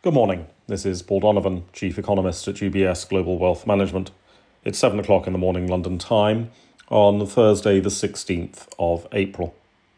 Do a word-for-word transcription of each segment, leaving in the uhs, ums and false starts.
Good morning. This is Paul Donovan, Chief Economist at U B S Global Wealth Management. It's seven o'clock in the morning London time on Thursday the sixteenth of April.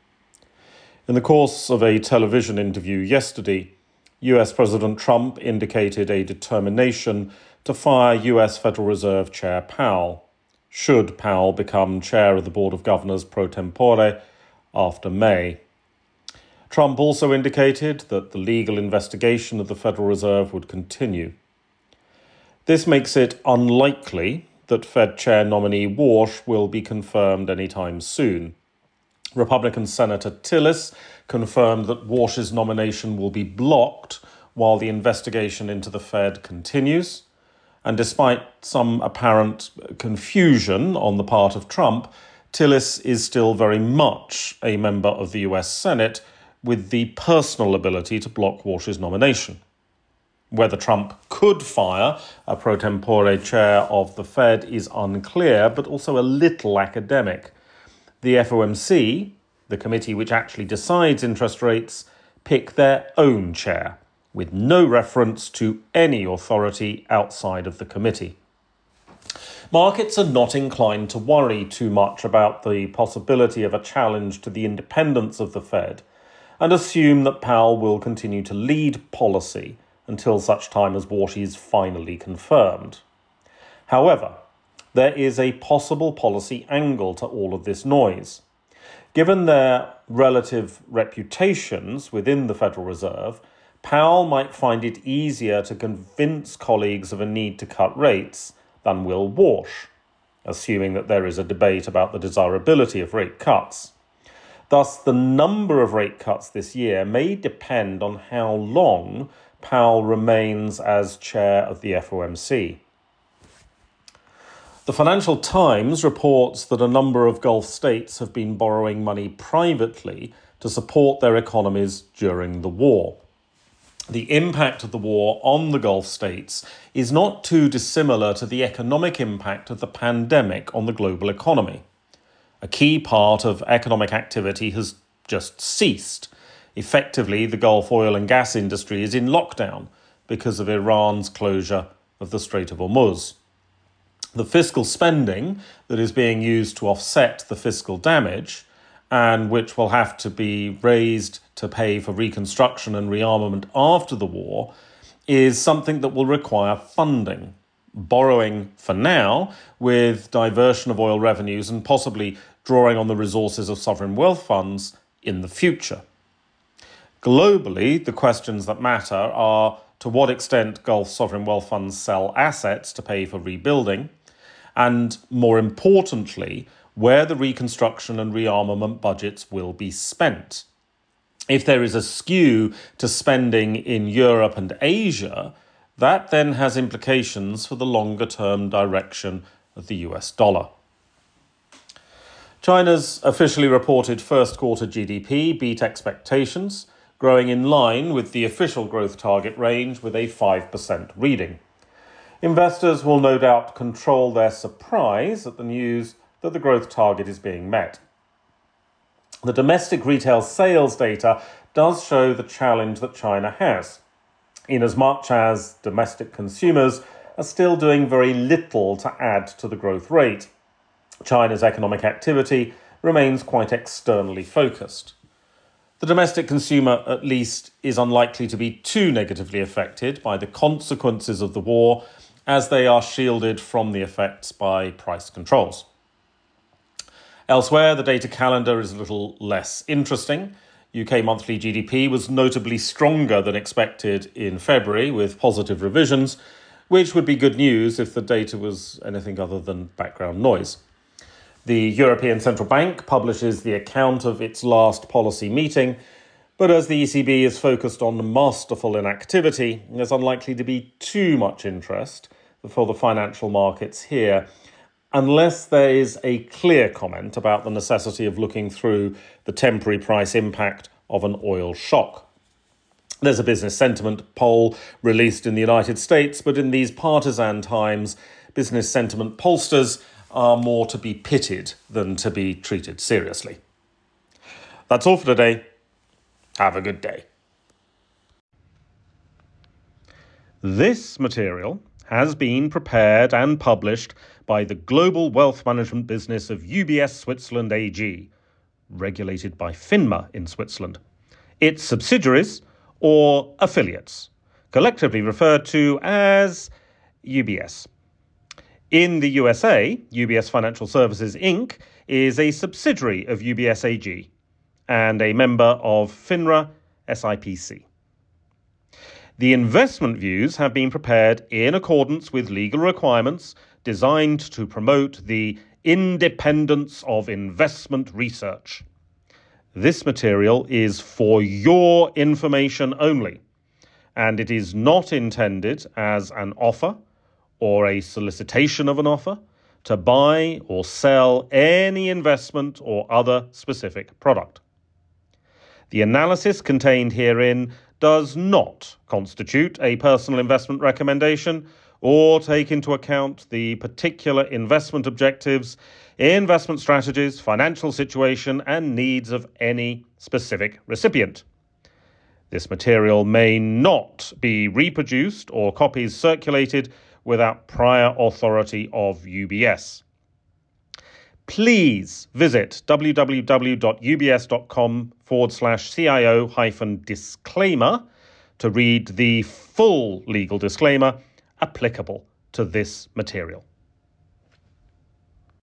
In the course of a television interview yesterday, U S President Trump indicated a determination to fire U S Federal Reserve Chair Powell, should Powell become chair of the Board of Governors pro tempore after May. Trump also indicated that the legal investigation of the Federal Reserve would continue. This makes it unlikely that Fed Chair nominee Warsh will be confirmed anytime soon. Republican Senator Tillis confirmed that Warsh's nomination will be blocked while the investigation into the Fed continues. And despite some apparent confusion on the part of Trump, Tillis is still very much a member of the U S Senate with the personal ability to block Warsh's nomination. Whether Trump could fire a pro tempore chair of the Fed is unclear, but also a little academic. The F O M C, the committee which actually decides interest rates, pick their own chair, with no reference to any authority outside of the committee. Markets are not inclined to worry too much about the possibility of a challenge to the independence of the Fed, and assume that Powell will continue to lead policy until such time as Warsh is finally confirmed. However, there is a possible policy angle to all of this noise. Given their relative reputations within the Federal Reserve, Powell might find it easier to convince colleagues of a need to cut rates than will Warsh, assuming that there is a debate about the desirability of rate cuts. Thus, the number of rate cuts this year may depend on how long Powell remains as chair of the F O M C. The Financial Times reports that a number of Gulf states have been borrowing money privately to support their economies during the war. The impact of the war on the Gulf states is not too dissimilar to the economic impact of the pandemic on the global economy. A key part of economic activity has just ceased. Effectively, the Gulf oil and gas industry is in lockdown because of Iran's closure of the Strait of Hormuz. The fiscal spending that is being used to offset the fiscal damage, and which will have to be raised to pay for reconstruction and rearmament after the war, is something that will require funding. Borrowing for now, with diversion of oil revenues and possibly drawing on the resources of sovereign wealth funds in the future. Globally, the questions that matter are to what extent Gulf sovereign wealth funds sell assets to pay for rebuilding, and more importantly, where the reconstruction and rearmament budgets will be spent. If there is a skew to spending in Europe and Asia, that then has implications for the longer-term direction of the U S dollar. China's officially reported first-quarter G D P beat expectations, growing in line with the official growth target range with a five percent reading. Investors will no doubt control their surprise at the news that the growth target is being met. The domestic retail sales data does show the challenge that China has, inasmuch as domestic consumers are still doing very little to add to the growth rate. China's economic activity remains quite externally focused. The domestic consumer, at least, is unlikely to be too negatively affected by the consequences of the war, as they are shielded from the effects by price controls. Elsewhere, the data calendar is a little less interesting. U K monthly G D P was notably stronger than expected in February, with positive revisions, which would be good news if the data was anything other than background noise. The European Central Bank publishes the account of its last policy meeting, but as the E C B is focused on masterful inactivity, there's unlikely to be too much interest for the financial markets here, unless there is a clear comment about the necessity of looking through the temporary price impact of an oil shock. There's a business sentiment poll released in the United States, but in these partisan times, business sentiment pollsters are more to be pitied than to be treated seriously. That's all for today. Have a good day. This material has been prepared and published by the global wealth management business of U B S Switzerland A G, regulated by FINMA in Switzerland, its subsidiaries or affiliates, collectively referred to as U B S. In the U S A, U B S Financial Services Incorporated is a subsidiary of U B S A G and a member of FINRA S I P C. The investment views have been prepared in accordance with legal requirements designed to promote the independence of investment research. This material is for your information only, and it is not intended as an offer or a solicitation of an offer to buy or sell any investment or other specific product. The analysis contained herein does not constitute a personal investment recommendation or take into account the particular investment objectives, investment strategies, financial situation, and needs of any specific recipient. This material may not be reproduced or copies circulated without prior authority of U B S. Please visit www.ubs.com forward slash CIO hyphen disclaimer to read the full legal disclaimer applicable to this material.